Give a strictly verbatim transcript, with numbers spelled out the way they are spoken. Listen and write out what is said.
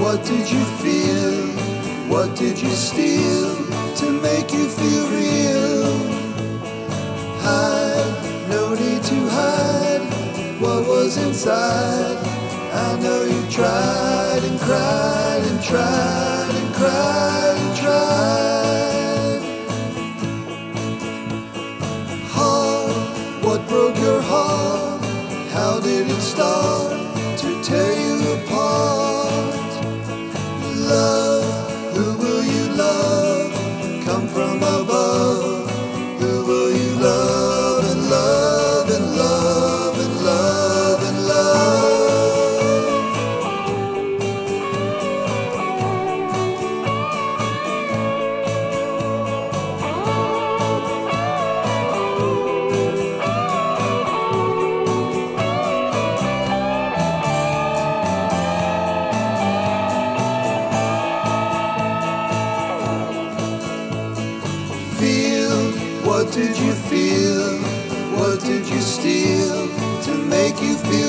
What did you feel? What did you steal to make you feel real? Hide, no need to hide what was inside. I know you tried and cried and tried and cried and tried. Heart, what broke your heart? How did it start to tear you apart? Love, who will you love? Come from above. Who will you love and love and love and love and love? What did you feel? What did you steal to make you feel